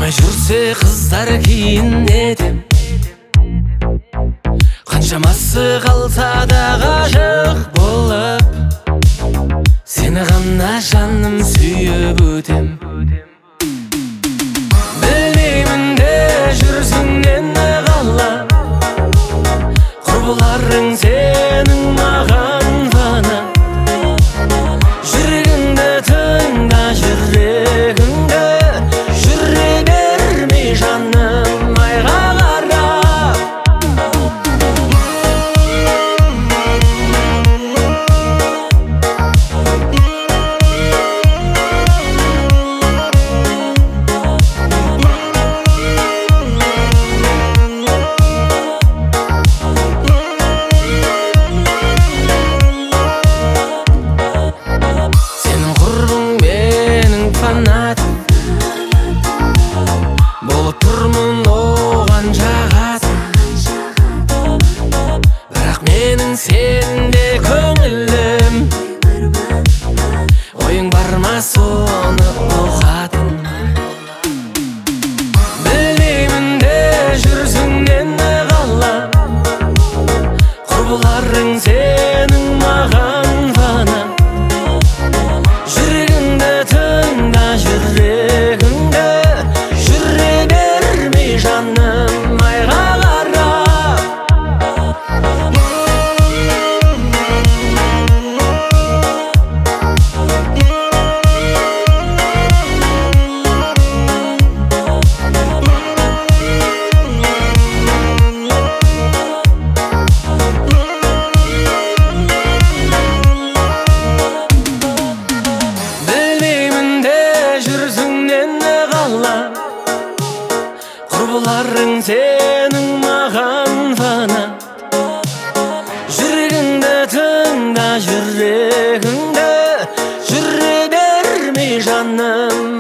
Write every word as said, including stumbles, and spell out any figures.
Бармай жүрсе қыздар киінеді, қаншамасы қалса да ғашық болып, сені ғана жаным сүйіп өтем. Білмеймін де жүрсің нені қалап, құрбыларың сенің маған ғана. Жүрегіңді тыңда, жүрегіңді, жүре бермей жаным айға қарап. Сенің құрбың менің фанатым, болып тұрмын оған жағатын. Бірақ менің сенде көңілім, ойың бар ма соны ұғатын. Білмеймін де жүрсің нені қалап, құрбыларың сенің маған ғана. Жүрегіңді тыңда, жүрегіңді, жүре бермей жаным айға қарап. Білмеймін де жүрсің нені қалап, құрбыларың сенің маған ғана. Жүрегіңді тыңда, жүрегіңді, жүре бермей жаным